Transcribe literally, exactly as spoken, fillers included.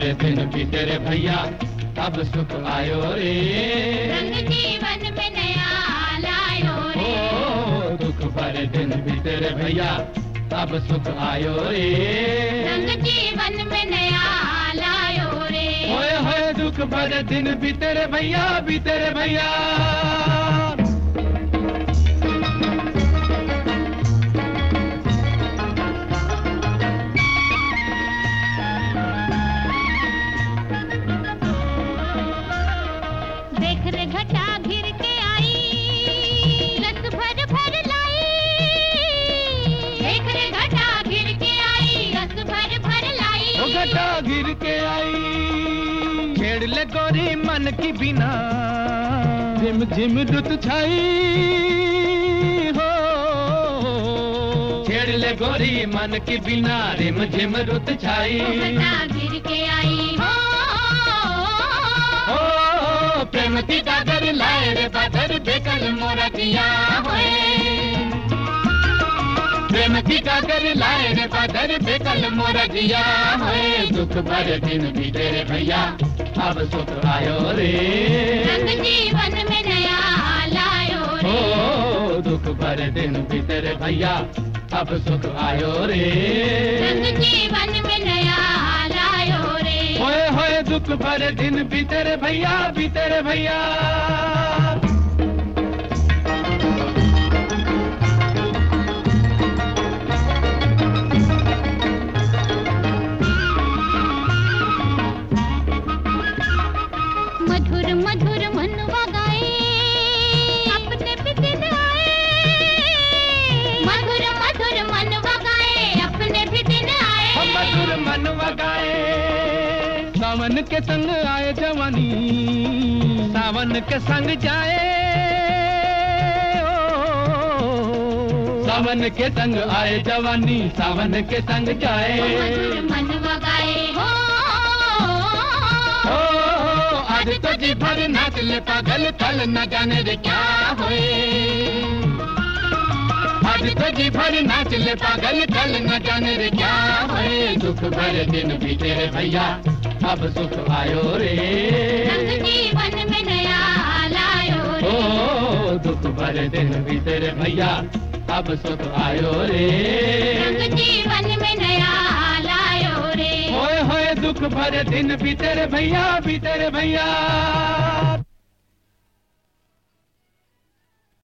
भरे दिन बीते रे भैया अब सुख आयो रे। रंग जीवन में नया लायो रे। ओ दुख भरे दिन बीते रे भैया अब सुख आयो रे। रंग जीवन में नया लायो रे। होए होए दुख भरे दिन बीते रे भैया बीते रे भैया। देख रे घटा घिर के आई रस भर भर लाई। देख रे घटा घिर के आई रस भर भर लाई। ओ घटा गिर के आई छेड़ ले गोरी मन की बिना झिम झिम रुत छाई हो। छेड़ ले गोरी मन की बिना रिम झिम रुत छाई। घटा गिर के आई हो। ओ प्रेम की डागर लाए रे बादर बेकल मोरा जिया होए। प्रेम की डागर लाए रे बादर बेकल मोरा जिया होए। दुख भरे दिन बीते रे भैया अब सुख आयो रे। रंग जीवन में नया लायो रे। ओ दुख भरे दिन बीते रे भैया अब सुख आयो रे। रंग जीवन में नया लायो रे। होए होए दुख भरे दिन बीते रे भैया बीते रे भैया। मधुर मधुर मनवा गाए अपने भी दिन आए। मधुर मधुर मनवा गाए अपने भी दिन आए। हम मधुर मनवा गाए सावन के संग आए जवानी सावन के संग जाए। ओ, सावन के संग आए जवानी सावन के संग जाए। मधुर मनवा गाए हो। ओ आज तो जी भर नाच ले पागल कल न जाने रे क्या होए। आज तो जी भर नाच ले पागल कल न जाने रे क्या होए। दुख भरे दिन बीते रे भैया अब सुख आयो रे। रंग जीवन में नया लायो रे। ओ दुख भरे दिन बीते रे भैया अब सुख आयो रे। रंग जीवन में नया लायो रे। होए होए दुख भरे दिन बीते रे भैया बीते रे भैया।